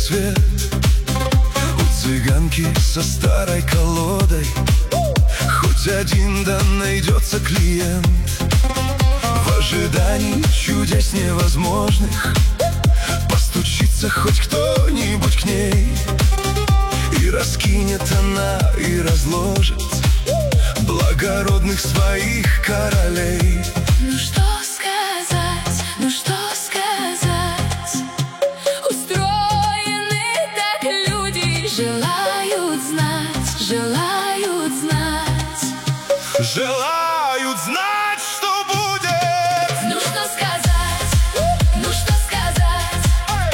свет. У цыганки со старой колодой хоть один да найдется клиент. В ожидании чудес невозможных постучится хоть кто-нибудь к ней, и раскинет она, и разложит благородных своих королей. Ну что сказать, ну что сказать? Устроены так люди, желают знать, желают знать. Желают знать, что будет. Ну что сказать, ну что сказать?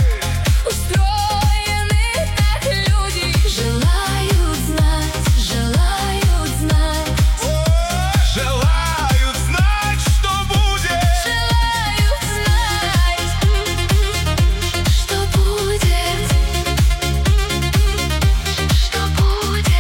Устроены так люди, желают знать, желают знать. Желают знать, что будет. Желают знать, что будет, что будет.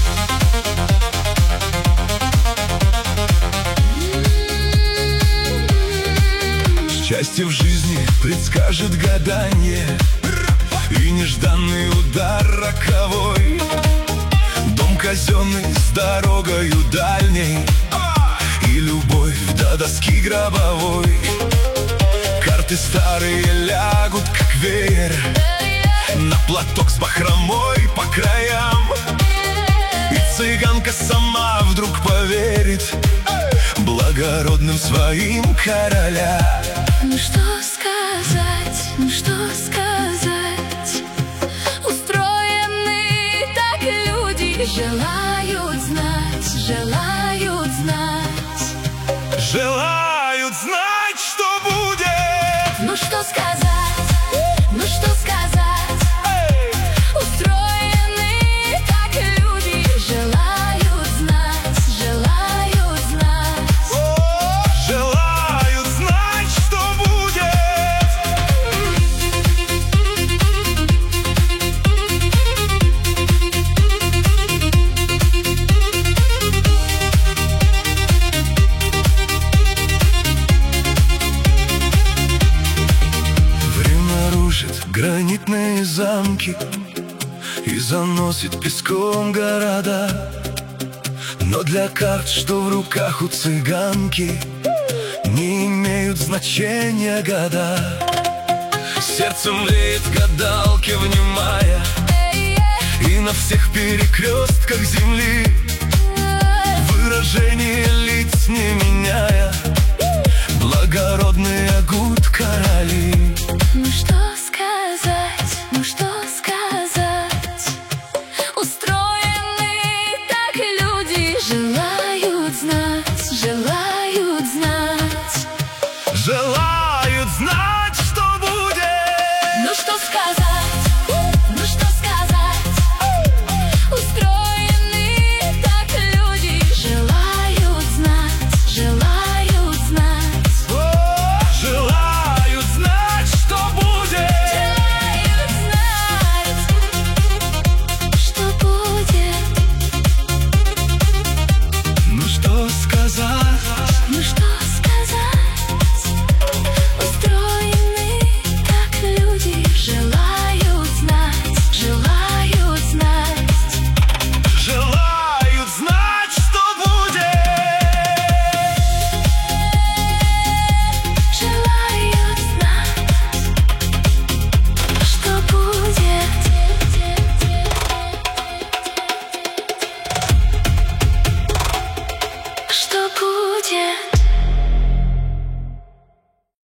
Счастье в жизни предскажет гаданье, и нежданный удар роковой. Дом казенный с дорогою дальней, и любовь до доски гробовой. Карты старые лягут, как веер, на платок с бахромой по краям. И цыганка сама вдруг поверит благородным своим короля. Ну что сказать, ну что сказать? Устроены так люди, желают знать, желают знать. Желают знать, что будет. Ну что сказать, ну что сказать? Устроены так люди, желают знать, желают знать. Желают знать, что будет. Время рушит гранитные замки и заносит песком города. Но для карт, что в руках у цыганки, не имеют значения года. Сердцем леет гадалки, внимая, и на всех перекрестках земли выражение лиц не меняя, благородные гуд короли. Ну что сказать, ну что сказать? Устроены так люди, желают знать, желают знать. Желают знать, что будет. Ну что сказать, ну что сказать? Устроены так люди, желают знать, желают знать. Желают знать, что будет. Желают знать, что будет. Ну что сказать? Ну что сказать? Устроены так люди, желают знать, желают знать. Желают знать, что будет. Желают знать, что будет. Что будет?